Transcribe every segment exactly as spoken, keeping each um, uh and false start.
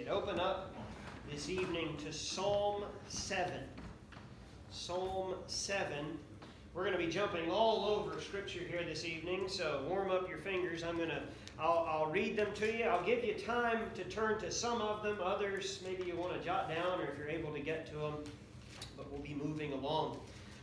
could open up this evening to Psalm seven. Psalm seven. We're going to be jumping all over Scripture here this evening, so warm up your fingers. I'm going to, I'll, I'll read them to you. I'll give you time to turn to some of them. Others, maybe you want to jot down, or if you're able to get to them. But we'll be moving along.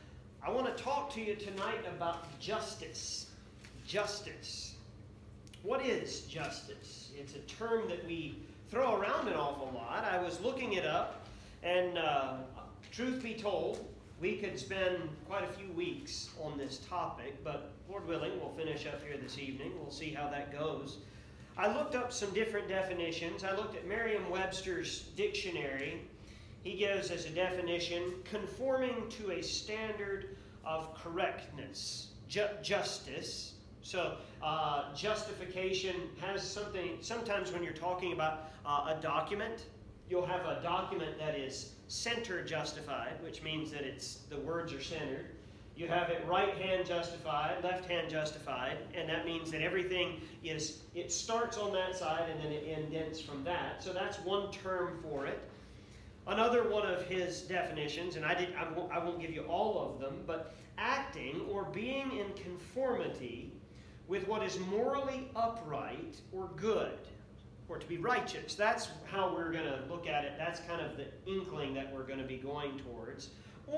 I want to talk to you tonight about justice. Justice. What is justice? It's a term that we throw around an awful lot. I was looking it up, and uh, truth be told, we could spend quite a few weeks on this topic, but Lord willing, we'll finish up here this evening. We'll see how that goes. I looked up some different definitions. I looked at Merriam-Webster's dictionary. He gives as a definition, conforming to a standard of correctness, ju- justice. So uh, justification has something, sometimes when you're talking about uh, a document, you'll have a document that is center justified, which means that it's the words are centered. You have it right hand justified, left hand justified, and that means that everything is, it starts on that side and then it indents from that. So that's one term for it. Another one of his definitions, and I, did, I, won't, I won't give you all of them, but acting or being in conformity with what is morally upright or good, or to be righteous. That's how we're going to look at it. That's kind of the inkling that we're going to be going towards.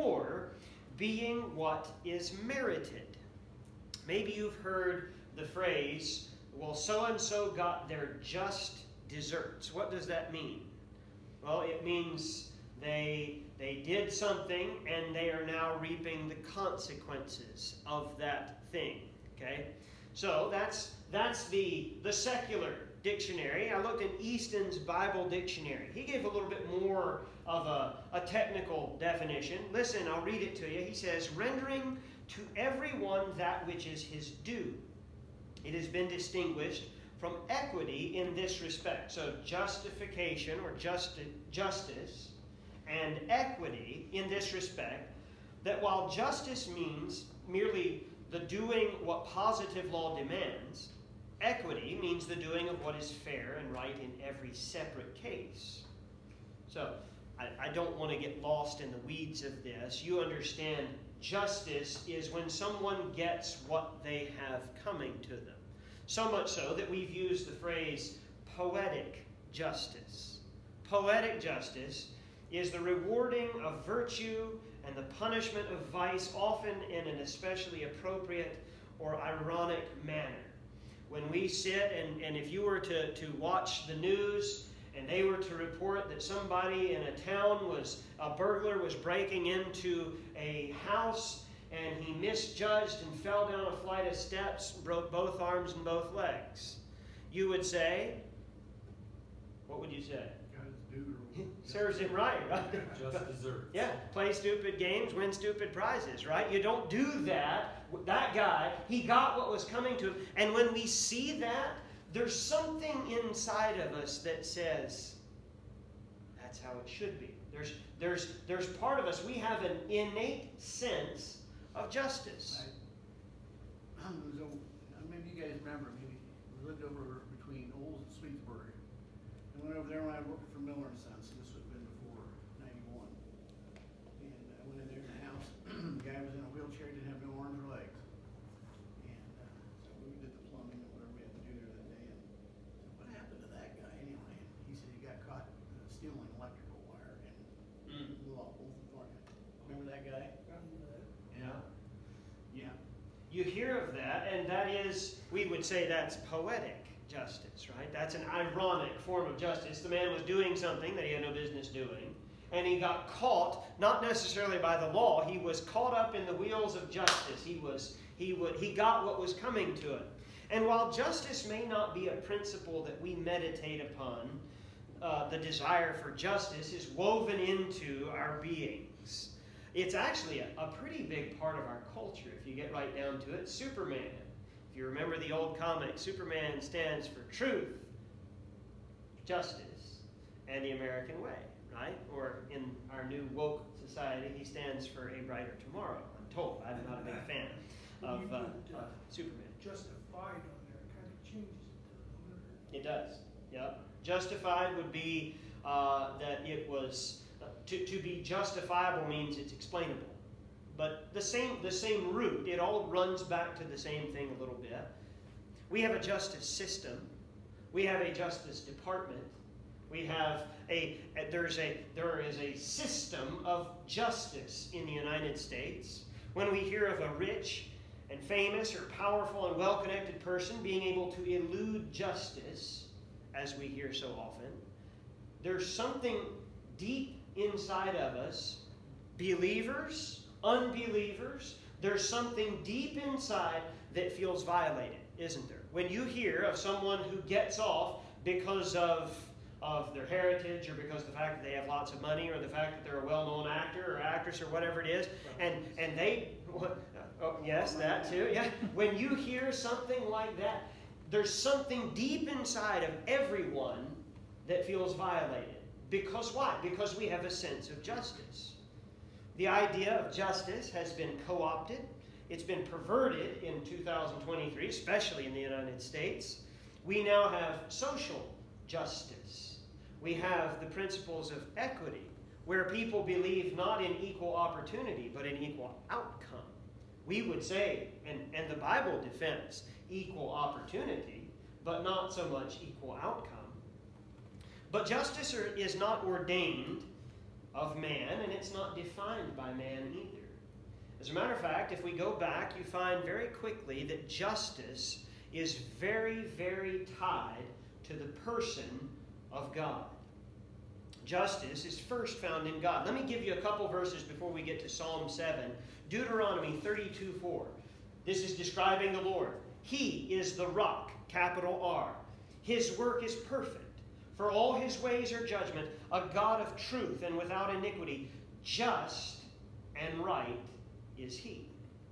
Or being what is merited. Maybe you've heard the phrase, well, so-and-so got their just desserts. What does that mean? Well, it means they, they did something and they are now reaping the consequences of that thing. Okay? So that's that's the, the secular dictionary. I looked in Easton's Bible Dictionary. He gave a little bit more of a, a technical definition. Listen, I'll read it to you. He says, rendering to everyone that which is his due. It has been distinguished from equity in this respect. So justification or justi- justice and equity in this respect, that while justice means merely the doing what positive law demands, equity means the doing of what is fair and right in every separate case. So, I, I don't want to get lost in the weeds of this. You understand justice is when someone gets what they have coming to them. So much so that we've used the phrase poetic justice. Poetic justice is the rewarding of virtue and the punishment of vice, often in an especially appropriate or ironic manner. When we sit, and, and if you were to, to watch the news, and they were to report that somebody in a town was, a burglar was breaking into a house, and he misjudged and fell down a flight of steps, broke both arms and both legs, you would say, what would you say? Serves him right, right? Just deserves. Yeah, play stupid games, win stupid prizes, right? You don't do that. That guy, he got what was coming to him. And when we see that, there's something inside of us that says, that's how it should be. There's, there's, there's part of us, we have an innate sense of justice. I, so, maybe you guys remember, maybe we lived over between Olds and Sweetsburg. I went over there when I worked for Miller and Sons. This would have been before ninety-one. And I went in there in the house. The guy was in a wheelchair, didn't have no arms or legs. And uh, so we did the plumbing and whatever we had to do there that day. And I said, what happened to that guy anyway? And he said he got caught uh, stealing electrical wire and Mm. blew off both the front. Remember that guy? Yeah. Yeah. You hear of that, and that is, we would say that's poetic justice, right? That's an ironic form of justice. The man was doing something that he had no business doing, and he got caught, not necessarily by the law. He was caught up in the wheels of justice. He was, he would, he got what was coming to him. And while justice may not be a principle that we meditate upon, uh, the desire for justice is woven into our beings. It's actually a, a pretty big part of our culture, if you get right down to it. Superman. If you remember the old comic, Superman stands for truth, justice, and the American way, right? Or in our new woke society, he stands for a brighter tomorrow, I'm told. I'm not a big fan of, uh, of Superman. Justified on there kind of changes it. It does, yep. Justified would be uh, that it was, uh, to, to be justifiable means it's explainable. But the same, the same root, it all runs back to the same thing a little bit. We have a justice system. We have a justice department. We have a, there's a, there is a system of justice in the United States. When we hear of a rich and famous or powerful and well-connected person being able to elude justice, as we hear so often, there's something deep inside of us, believers, unbelievers, there's something deep inside that feels violated, isn't there? When you hear of someone who gets off because of, of their heritage, or because of the fact that they have lots of money, or the fact that they're a well-known actor or actress or whatever it is, and, and they, oh, yes, that too, yeah. When you hear something like that, there's something deep inside of everyone that feels violated. Because why? Because we have a sense of justice. The idea of justice has been co-opted. It's been perverted in two thousand twenty-three, especially in the United States. We now have social justice. We have the principles of equity, where people believe not in equal opportunity, but in equal outcome. We would say, and, and the Bible defends equal opportunity, but not so much equal outcome. But justice is not ordained of man, and it's not defined by man either. As a matter of fact, if we go back, you find very quickly that justice is very, very tied to the person of God. Justice is first found in God. Let me give you a couple verses before we get to Psalm seven. Deuteronomy thirty-two four. This is describing the Lord. He is the rock, capital R. His work is perfect. For all his ways are judgment, a God of truth and without iniquity. Just and right is he.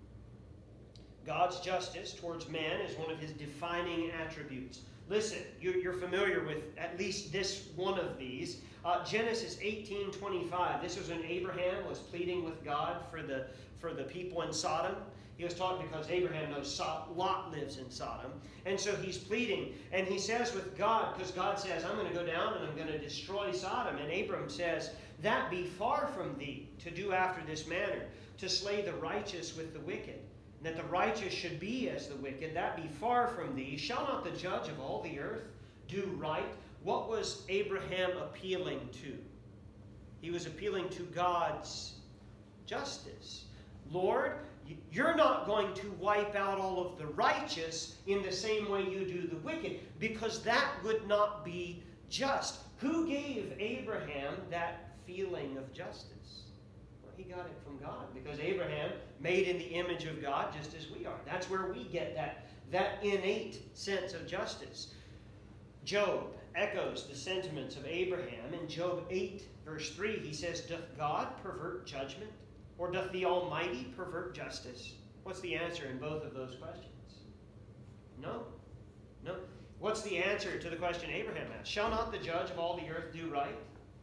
God's justice towards man is one of his defining attributes. Listen, you're familiar with at least this one of these. Uh, Genesis eighteen twenty-five. This was when Abraham was pleading with God for the, for the people in Sodom. He was talking because Abraham knows Lot lives in Sodom. And so he's pleading. And he says with God, because God says, I'm going to go down and I'm going to destroy Sodom. And Abram says, that be far from thee to do after this manner, to slay the righteous with the wicked. And that the righteous should be as the wicked. That be far from thee. Shall not the judge of all the earth do right? What was Abraham appealing to? He was appealing to God's justice. Lord, you're not going to wipe out all of the righteous in the same way you do the wicked, because that would not be just. Who gave Abraham that feeling of justice? Well, he got it from God, because Abraham, made in the image of God, just as we are. That's where we get that, that innate sense of justice. Job echoes the sentiments of Abraham. In Job eight, verse three, he says, doth God pervert judgment? Or doth the Almighty pervert justice? What's the answer in both of those questions? No. No. What's the answer to the question Abraham asked? Shall not the judge of all the earth do right?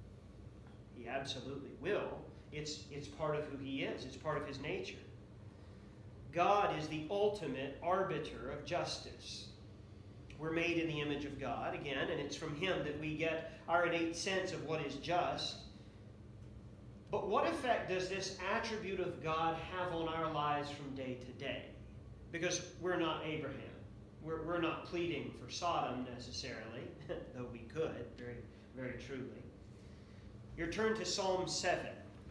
He absolutely will. It's, it's part of who he is. It's part of his nature. God is the ultimate arbiter of justice. We're made in the image of God, again, and it's from him that we get our innate sense of what is just. But what effect does this attribute of God have on our lives from day to day? Because we're not Abraham. We're, we're not pleading for Sodom necessarily, though we could, very, very truly. Your turn to Psalm seven.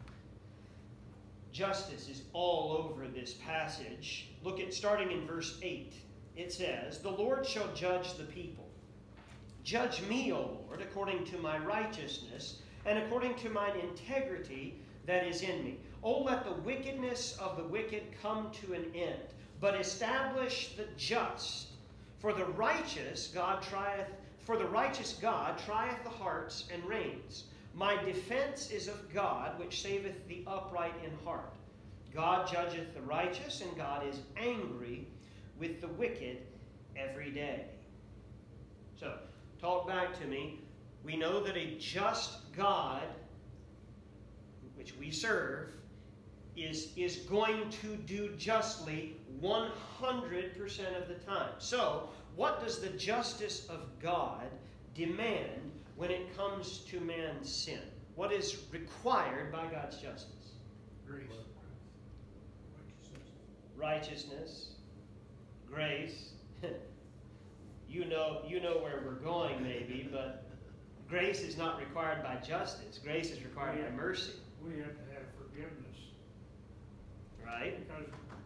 Justice is all over this passage. Look at starting in verse eight. It says, the Lord shall judge the people. Judge me, O Lord, according to my righteousness, and according to mine integrity that is in me. Oh, let the wickedness of the wicked come to an end, but establish the just. For the righteous God trieth, for the righteous God trieth the hearts and reins. My defense is of God, which saveth the upright in heart. God judgeth the righteous, and God is angry with the wicked every day. So, talk back to me. We know that a just God, which we serve, is, is going to do justly one hundred percent of the time. So, what does the justice of God demand when it comes to man's sin? What is required by God's justice? Grace. Righteousness. Grace. you know, you know where we're going, maybe, but grace is not required by justice. Grace is required by mercy. We have to have forgiveness. Right? Because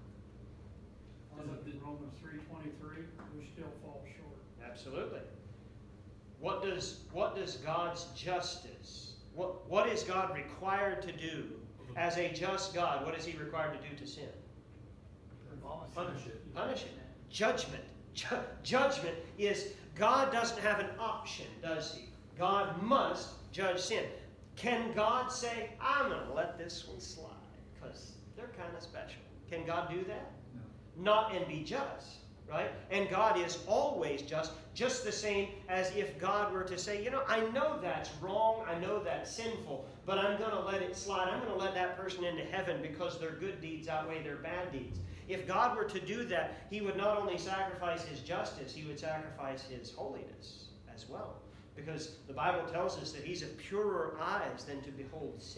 in Romans three twenty-three, we still fall short. Absolutely. What does what does God's justice, what what is God required to do as a just God? What is He required to do to sin? Punish it. Punish it. Judgment. Ju- judgment is, God doesn't have an option, does He? God must judge sin. Can God say, I'm going to let this one slide because they're kind of special? Can God do that? No. Not and be just, right? And God is always just, just the same as if God were to say, you know, I know that's wrong, I know that's sinful, but I'm going to let it slide. I'm going to let that person into heaven because their good deeds outweigh their bad deeds. If God were to do that, He would not only sacrifice His justice, He would sacrifice His holiness as well. Because the Bible tells us that He's of purer eyes than to behold sin.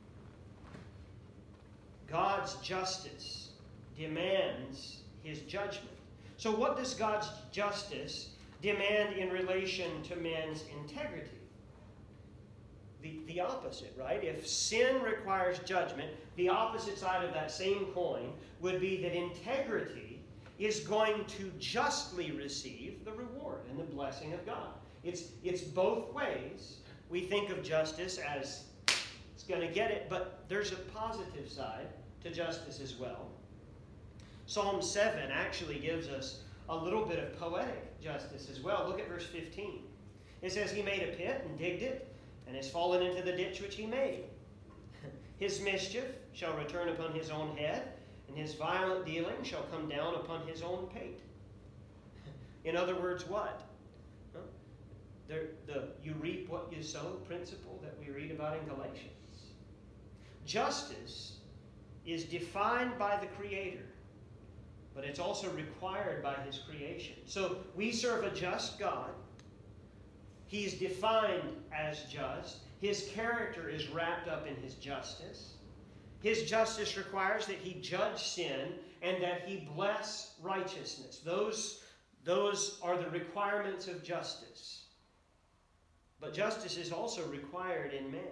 God's justice demands His judgment. So what does God's justice demand in relation to man's integrity? The, the opposite, right? If sin requires judgment, the opposite side of that same coin would be that integrity is going to justly receive the reward and the blessing of God. It's, it's both ways. We think of justice as it's going to get it, but there's a positive side to justice as well. Psalm seven actually gives us a little bit of poetic justice as well. Look at verse fifteen. It says, He made a pit and digged it, and has fallen into the ditch which He made. His mischief shall return upon His own head, and His violent dealing shall come down upon His own pate. In other words, what? Huh? The, the you reap what you sow principle that we read about in Galatians. Justice is defined by the Creator, but it's also required by His creation. So we serve a just God. He's defined as just. His character is wrapped up in His justice. His justice requires that He judge sin and that He bless righteousness. Those, those are the requirements of justice. But justice is also required in man.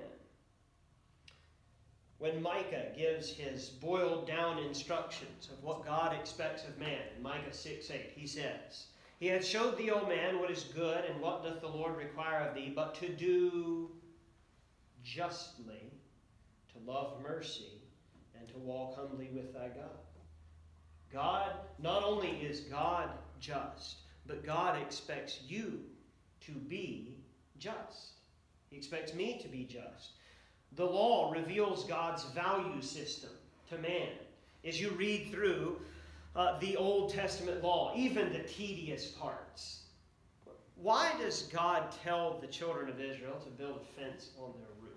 When Micah gives his boiled down instructions of what God expects of man, in Micah six eight, he says, He hath showed thee, O man, what is good, and what doth the Lord require of thee, but to do justly, to love mercy, and to walk humbly with thy God. God, not only is God just, but God expects you to be just. He expects me to be just. The law reveals God's value system to man. As you read through uh, the Old Testament law, even the tedious parts, why does God tell the children of Israel to build a fence on their roof?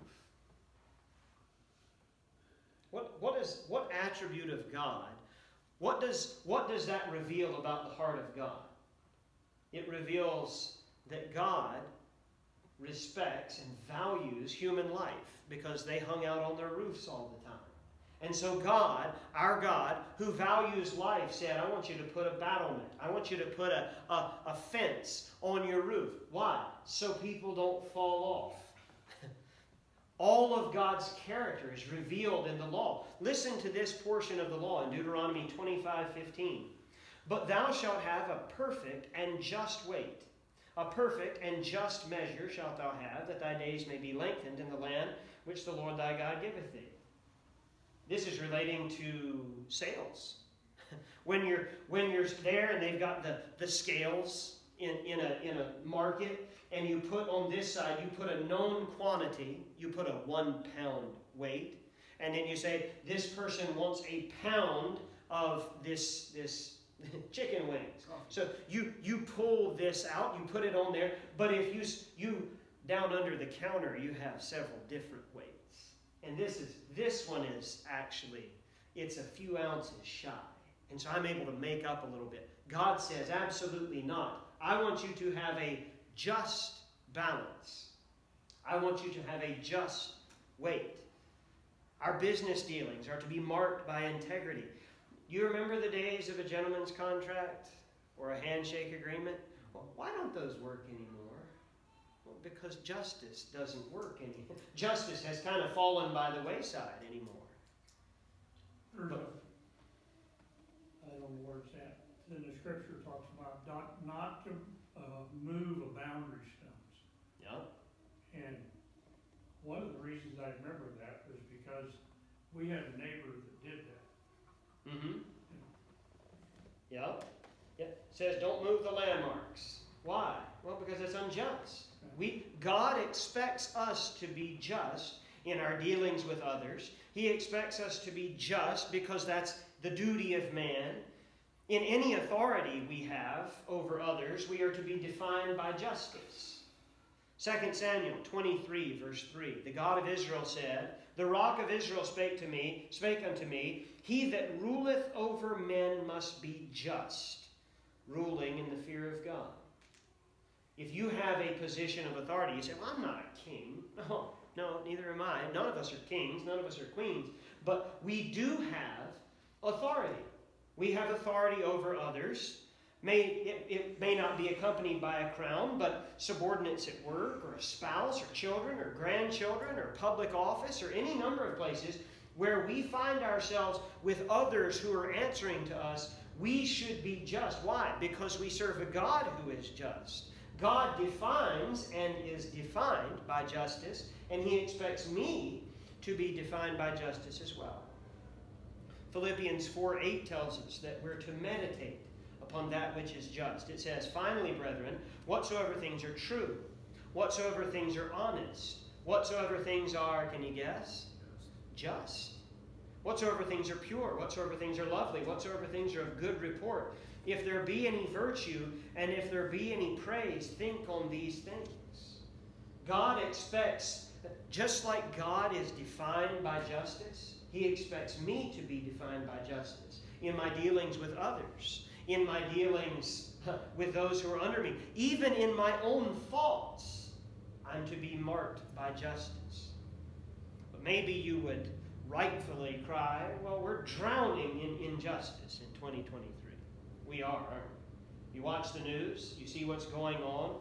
What, what, is, what attribute of God, what does, what does that reveal about the heart of God? It reveals that God respects and values human life because they hung out on their roofs all the time. And so God, our God, who values life, said, I want you to put a battlement. I want you to put a, a, a fence on your roof. Why? So people don't fall off. All of God's character is revealed in the law. Listen to this portion of the law in Deuteronomy twenty-five fifteen. But thou shalt have a perfect and just weight. A perfect and just measure shalt thou have, that thy days may be lengthened in the land which the Lord thy God giveth thee. This is relating to sales. When you're when you're there and they've got the, the scales in, in a in a market, and you put on this side, you put a known quantity, you put a one pound weight, and then you say, this person wants a pound of this this chicken wings. So you you pull this out, you put it on there, but if you you down under the counter, you have several different weights. And this is this one is actually, it's a few ounces shy. And so I'm able to make up a little bit. God says, absolutely not. I want you to have a just balance. I want you to have a just weight. Our business dealings are to be marked by integrity. You remember the days of a gentleman's contract or a handshake agreement? Well, why don't those work anymore? Well, because justice doesn't work anymore. Justice has kind of fallen by the wayside anymore. There's a, I don't know where it's at, in the scripture talks about not, not to, uh, move a boundary stones. Yeah. And one of the reasons I remember that was because we had a neighbor that did that. Mm-hmm. Yeah. Yeah. It says don't move the landmarks. Why? Well, because it's unjust. We God expects us to be just in our dealings with others. He expects us to be just because that's the duty of man. In any authority we have over others, we are to be defined by justice. Second Samuel twenty-three, verse three. The God of Israel said, "The rock of Israel spake to me, spake unto me, he that ruleth over men must be just, ruling in the fear of God." If you have a position of authority, you say, "Well, I'm not a king." No, no, neither am I. None of us are kings. None of us are queens. But we do have authority. We have authority over others. May, it, it may not be accompanied by a crown, but subordinates at work, or a spouse, or children, or grandchildren, or public office, or any number of places where we find ourselves with others who are answering to us, we should be just. Why? Because we serve a God who is just. God defines and is defined by justice, and He expects me to be defined by justice as well. Philippians four eight tells us that we're to meditate upon that which is just. It says, "Finally, brethren, whatsoever things are true, whatsoever things are honest, whatsoever things are," can you guess? Just. "Whatsoever things are pure, whatsoever things are lovely, whatsoever things are of good report. If there be any virtue, and if there be any praise, think on these things." God expects, just like God is defined by justice, He expects me to be defined by justice in my dealings with others, in my dealings with those who are under me. Even in my own faults, I'm to be marked by justice. But maybe you would rightfully cry, well, we're drowning in injustice in twenty twenty-three. We are, aren't we? You watch the news, you see what's going on.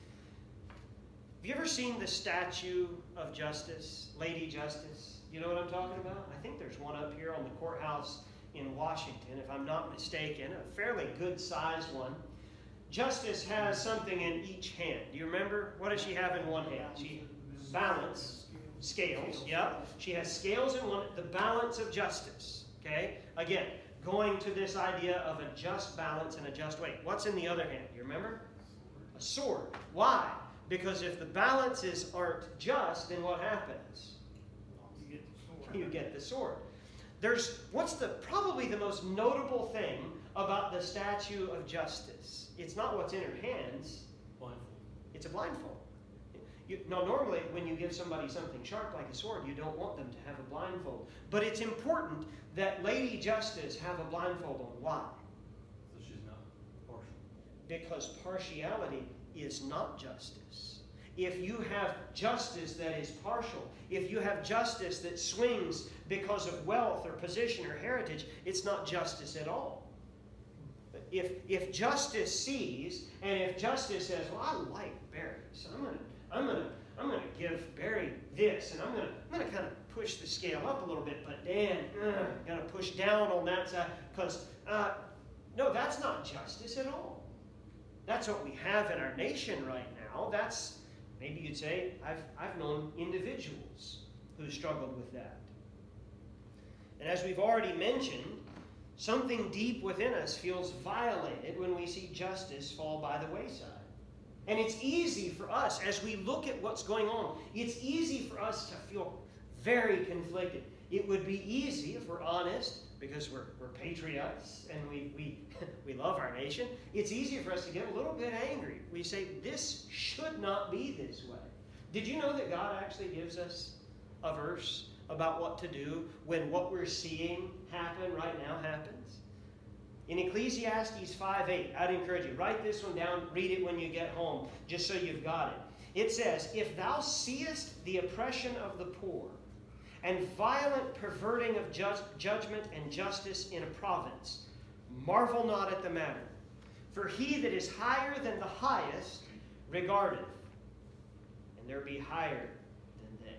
Have you ever seen the statue of Justice, Lady Justice? You know what I'm talking about? I think there's one up here on the courthouse in Washington, if I'm not mistaken, a fairly good-sized one. Justice has something in each hand. Do you remember? What does she have in one hand? She balance, scales, yep. She has scales in one, the balance of justice, okay? Again, going to this idea of a just balance and a just weight. What's in the other hand? Do you remember? A sword. Why? Because if the balances aren't just, then what happens? You get the sword. You get the sword. There's, what's the, probably the most notable thing about the statue of Justice? It's not what's in her hands. Blindfold. It's a blindfold. You, now, normally, when you give somebody something sharp like a sword, you don't want them to have a blindfold. But it's important that Lady Justice have a blindfold on. Why? So she's not partial. Because partiality is not justice. If you have justice that is partial, if you have justice that swings because of wealth or position or heritage, it's not justice at all. If, if justice sees, and if justice says, well, I like Barry, so I'm going to I'm gonna, I'm gonna give Barry this, and I'm going to I'm gonna kind of push the scale up a little bit, but Dan, uh, going to push down on that side, because, uh, no, that's not justice at all. That's what we have in our nation right now. That's, maybe you'd say, I've, I've known individuals who struggled with that. And as we've already mentioned, something deep within us feels violated when we see justice fall by the wayside. And it's easy for us, as we look at what's going on, it's easy for us to feel very conflicted. It would be easy, if we're honest, because we're, we're patriots and we, we, we love our nation, it's easy for us to get a little bit angry. We say, this should not be this way. Did you know that God actually gives us a verse about what to do when what we're seeing happen right now happens? In Ecclesiastes five eight, I'd encourage you, write this one down, read it when you get home, just so you've got it. It says, "If thou seest the oppression of the poor, and violent perverting of ju- judgment and justice in a province, marvel not at the matter. For he that is higher than the highest regardeth, and there be higher than they."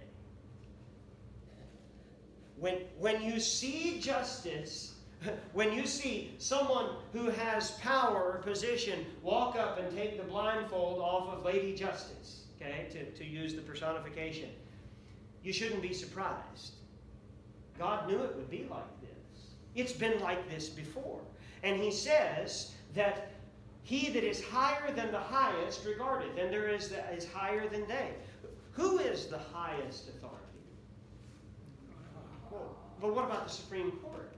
When, when you see justice, when you see someone who has power or position walk up and take the blindfold off of Lady Justice, okay, to, to use the personification, you shouldn't be surprised. God knew it would be like this. It's been like this before. And he says that he that is higher than the highest regardeth, and there is that is higher than they. Who is the highest authority? Well, but what about the Supreme Court?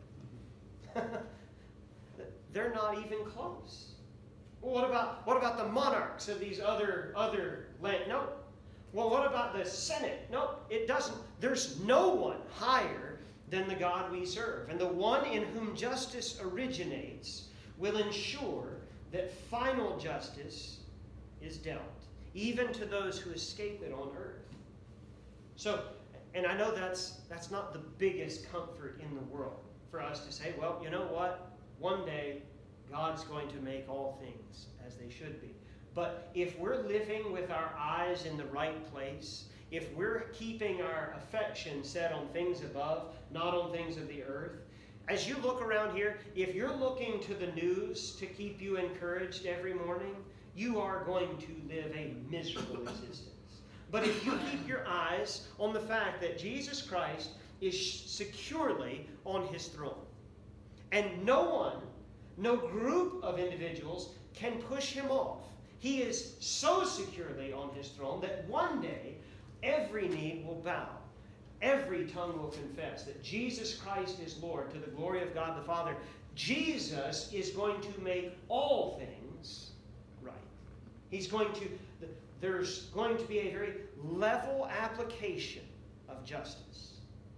They're not even close. Well, what about what about the monarchs of these other other land? No. Well, what about the Senate? No, it doesn't. There's no one higher than the God we serve. And the one in whom justice originates will ensure that final justice is dealt, even to those who escape it on earth. So, and I know that's that's not the biggest comfort in the world for us to say, well, you know what? One day, God's going to make all things as they should be. But if we're living with our eyes in the right place, if we're keeping our affection set on things above, not on things of the earth, as you look around here, if you're looking to the news to keep you encouraged every morning, you are going to live a miserable existence. But if you keep your eyes on the fact that Jesus Christ is securely on his throne, and no one, no group of individuals can push him off. He is so securely on his throne that one day every knee will bow. Every tongue will confess that Jesus Christ is Lord to the glory of God the Father. Jesus is going to make all things right. He's going to, there's going to be a very level application of justice.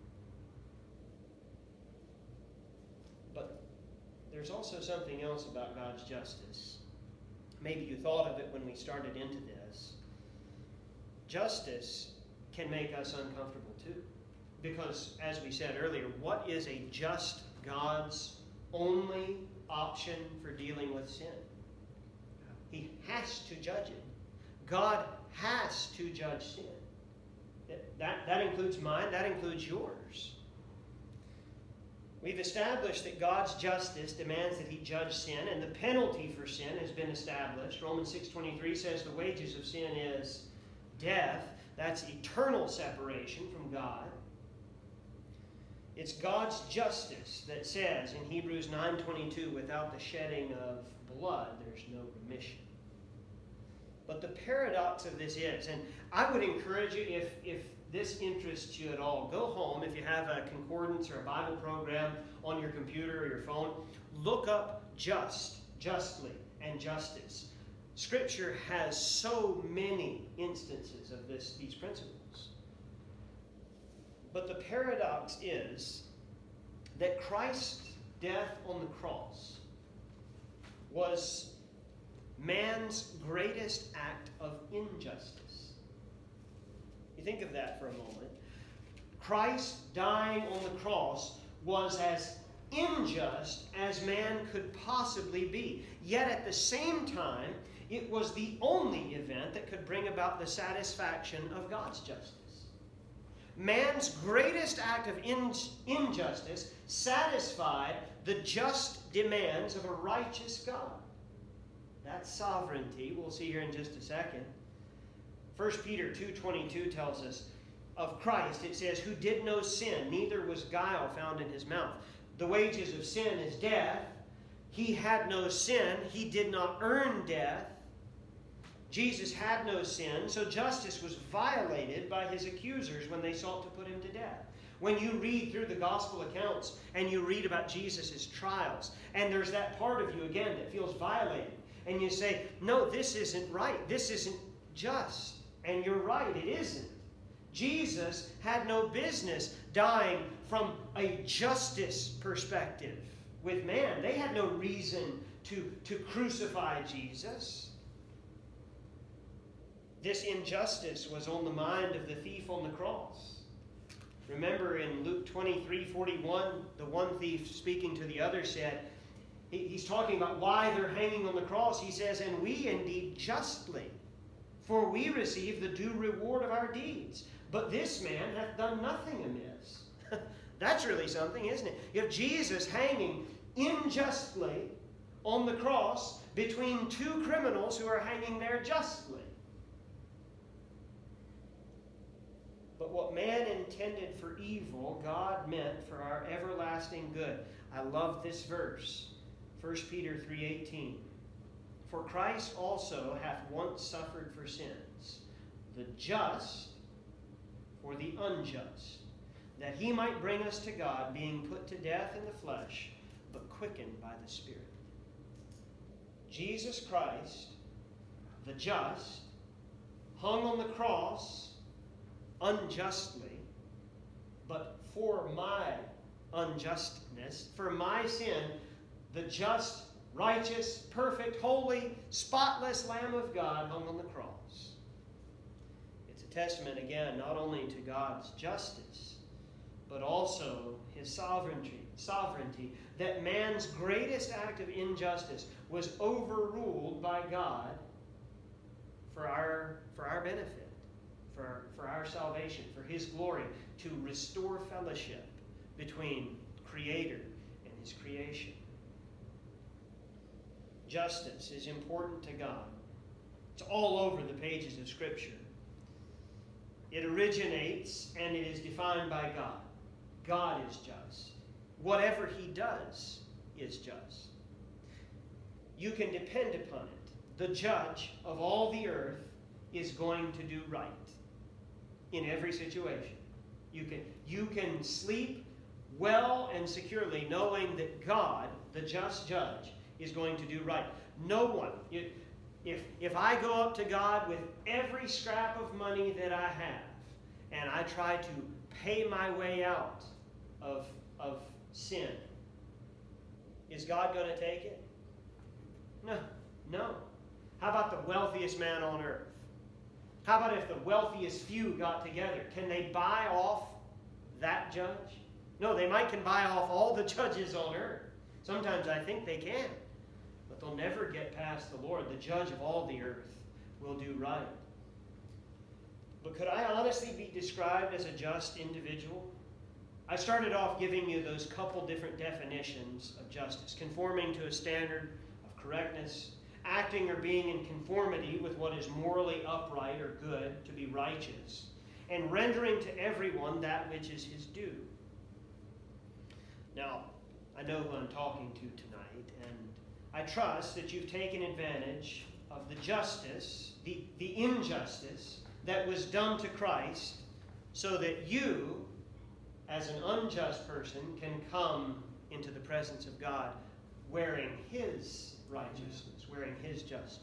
But there's also something else about God's justice. Maybe you thought of it when we started into this. Justice can make us uncomfortable too. Because, as we said earlier, what is a just God's only option for dealing with sin? He has to judge it. God has to judge sin. That, that includes mine, that includes yours. We've established that God's justice demands that he judge sin, and the penalty for sin has been established. Romans six twenty-three says the wages of sin is death. That's eternal separation from God. It's God's justice that says in Hebrews nine twenty-two, without the shedding of blood, there's no remission. But the paradox of this is, and I would encourage you, if, if this interests you at all, go home, if you have a concordance or a Bible program on your computer or your phone, look up just, justly, and justice. Scripture has so many instances of this, these principles. But the paradox is that Christ's death on the cross was man's greatest act of injustice. You think of that for a moment. Christ dying on the cross was as unjust as man could possibly be. Yet at the same time, it was the only event that could bring about the satisfaction of God's justice. Man's greatest act of in- injustice satisfied the just demands of a righteous God. That's sovereignty. We'll see here in just a second. First Peter two twenty-two tells us of Christ, it says, who did no sin, neither was guile found in his mouth. The wages of sin is death. He had no sin. He did not earn death. Jesus had no sin, so justice was violated by his accusers when they sought to put him to death. When you read through the gospel accounts and you read about Jesus' trials, and there's that part of you, again, that feels violated, and you say, no, this isn't right. This isn't just. And you're right, it isn't. Jesus had no business dying from a justice perspective with man. They had no reason to, to crucify Jesus. This injustice was on the mind of the thief on the cross. Remember in Luke twenty-three forty-one, the one thief speaking to the other said, he, he's talking about why they're hanging on the cross. He says, "And we indeed justly, for we receive the due reward of our deeds. But this man hath done nothing amiss." That's really something, isn't it? You have Jesus hanging unjustly on the cross between two criminals who are hanging there justly. But what man intended for evil, God meant for our everlasting good. I love this verse, First Peter three eighteen. "For Christ also hath once suffered for sins, the just for the unjust, that he might bring us to God, being put to death in the flesh, but quickened by the Spirit." Jesus Christ, the just, hung on the cross unjustly, but for my unjustness, for my sin, the just, righteous, perfect, holy, spotless Lamb of God hung on the cross. It's a testament, again, not only to God's justice, but also his sovereignty, sovereignty, that man's greatest act of injustice was overruled by God for our, for our benefit. For our, for our salvation, for his glory, to restore fellowship between Creator and his creation. Justice is important to God. It's all over the pages of Scripture. It originates and it is defined by God. God is just. Whatever he does is just. You can depend upon it. The judge of all the earth is going to do right in every situation. You can, you can sleep well and securely knowing that God, the just judge, is going to do right. No one, if, if I go up to God with every scrap of money that I have and I try to pay my way out of, of sin, is God going to take it? No, no. How about the wealthiest man on earth? How about if the wealthiest few got together? Can they buy off that judge? No, they might can buy off all the judges on earth. Sometimes I think they can. But they'll never get past the Lord. The judge of all the earth will do right. But could I honestly be described as a just individual? I started off giving you those couple different definitions of justice. Conforming to a standard of correctness, acting or being in conformity with what is morally upright or good, to be righteous, and rendering to everyone that which is his due. Now, I know who I'm talking to tonight, and I trust that you've taken advantage of the justice, the, the injustice that was done to Christ, so that you, as an unjust person, can come into the presence of God wearing his righteousness, wearing his justice.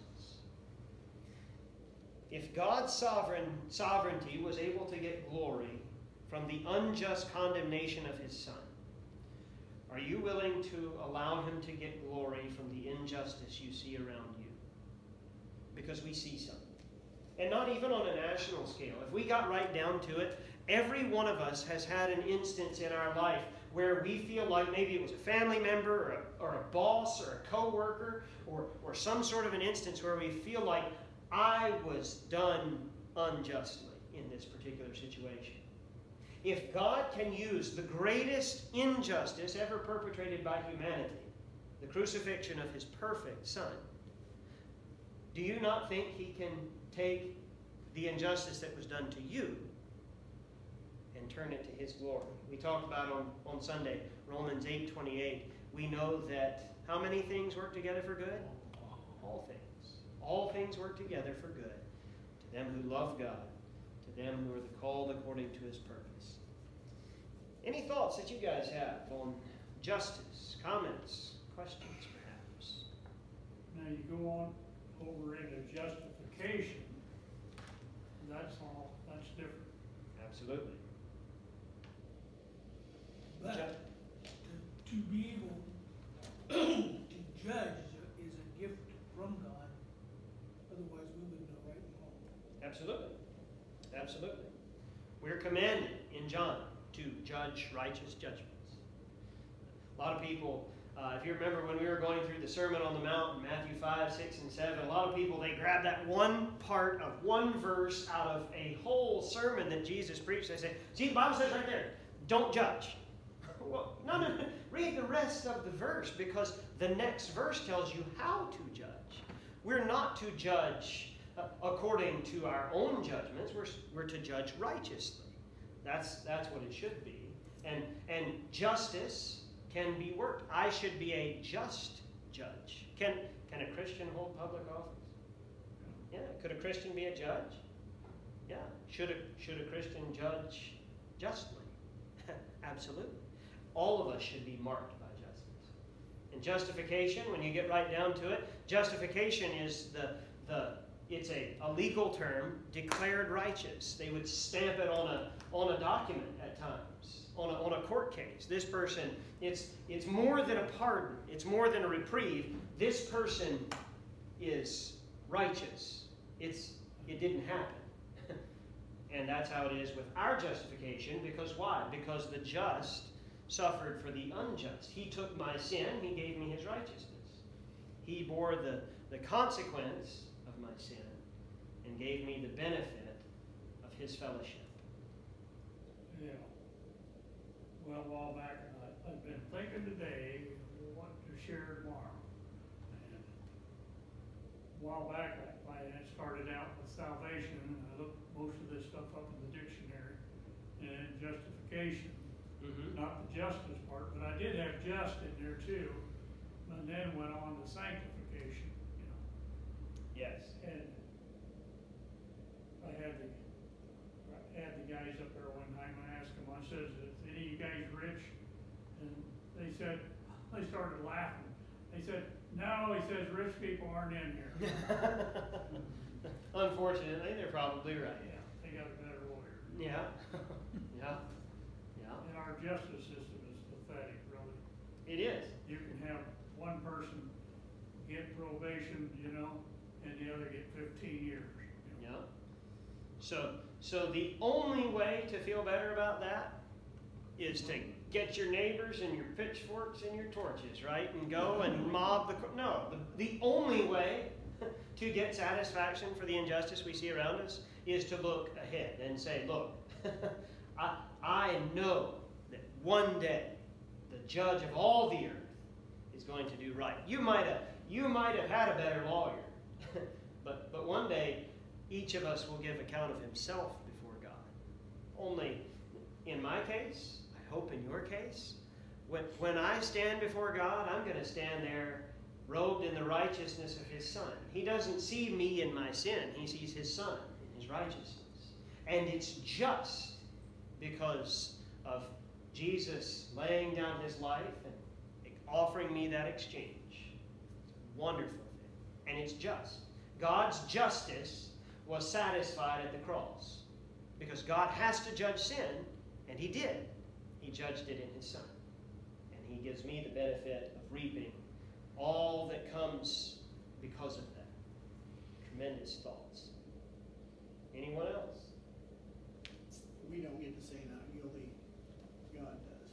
If God's sovereign sovereignty was able to get glory from the unjust condemnation of his Son, are you willing to allow him to get glory from the injustice you see around you? Because we see some. And not even on a national scale. If we got right down to it, every one of us has had an instance in our life where we feel like maybe it was a family member or a, or a boss or a co-worker or, or some sort of an instance where we feel like I was done unjustly in this particular situation. If God can use the greatest injustice ever perpetrated by humanity, the crucifixion of his perfect Son, do you not think he can take the injustice that was done to you and turn it to his glory? We talked about on, on Sunday, Romans eight twenty-eight. We know that how many things work together for good? All things. All things work together for good to them who love God, to them who are the called according to his purpose. Any thoughts that you guys have on justice? Comments? Questions, perhaps? Now you go on over into justification, that's all, that's different. Absolutely. But Ju- to, to be able to judge is a, is a gift from God. Otherwise, we wouldn't know right and wrong. absolutely. We're commanded in John to judge righteous judgments. A lot of people, uh, if you remember when we were going through the Sermon on the Mount in Matthew five, six, and seven, a lot of people, they grab that one part of one verse out of a whole sermon that Jesus preached. They say, see, the Bible says right there, don't judge. Well, no, no, no. Read the rest of the verse, because the next verse tells you how to judge. We're not to judge uh, according to our own judgments. We're, we're to judge righteously. That's, that's what it should be. And, and justice can be worked. I should be a just judge. Can, can a Christian hold public office? Yeah. Could a Christian be a judge? Yeah. Should a, should a Christian judge justly? Absolutely. All of us should be marked by justice. And justification, when you get right down to it, justification is the, the it's a, a legal term, declared righteous. They would stamp it on a, on a document at times, on a, on a court case. This person, it's, it's more than a pardon. It's more than a reprieve. This person is righteous. It's, it didn't happen. And that's how it is with our justification. Because why? Because the just suffered for the unjust. He took my sin. He gave me his righteousness. He bore the, the consequence of my sin and gave me the benefit of his fellowship. Yeah. Well, a while back, I, I've been thinking today what to share tomorrow. And a while back, I, I had started out with salvation, and I looked most of this stuff up in the dictionary, and justification. Mm-hmm. Not the justice part, but I did have just in there too, and then went on to sanctification, you know. Yes. And I had the, I had the guys up there one time, I asked them, I says, is any of you guys rich? And they said, they started laughing. They said, no, he says, rich people aren't in here. Unfortunately, they're probably right. Yeah, they got a better lawyer. Yeah. Yeah. Yeah. And our justice system is pathetic, really. It is. You can have one person get probation, you know, and the other get fifteen years. You know? Yeah. So, so the only way to feel better about that is to get your neighbors and your pitchforks and your torches, right? And go and mob the... co- No, the, the only way to get satisfaction for the injustice we see around us is to look ahead and say, look, I, I know that one day the judge of all the earth is going to do right. You might have, you might have had a better lawyer, but, but one day each of us will give account of himself before God. Only in my case, I hope in your case, when, when I stand before God, I'm going to stand there robed in the righteousness of his Son. He doesn't see me in my sin. He sees his Son in his righteousness. And it's just because of Jesus laying down his life and offering me that exchange. It's a wonderful thing. And it's just. God's justice was satisfied at the cross. Because God has to judge sin, and he did. He judged it in his Son. And he gives me the benefit of reaping all that comes because of that. Tremendous thoughts. Anyone else? We don't get to say not guilty, God does.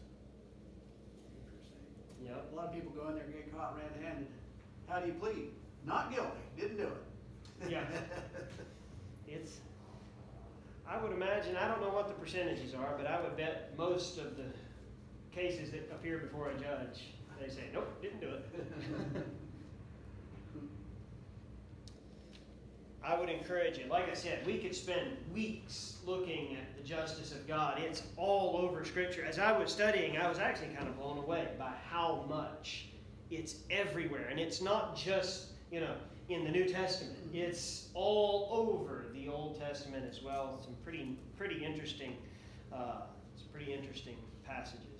Interesting. Yeah. A lot of people go in there and get caught red-handed. How do you plead? Not guilty, didn't do it. Yeah. It's, I would imagine, I don't know what the percentages are, but I would bet most of the cases that appear before a judge, they say, nope, didn't do it. I would encourage you, like I said, we could spend weeks looking at the justice of God. It's all over Scripture. As I was studying, I was actually kind of blown away by how much it's everywhere. And it's not just, you know, in the New Testament. It's all over the Old Testament as well. Some pretty, pretty interesting, uh, some pretty interesting passages.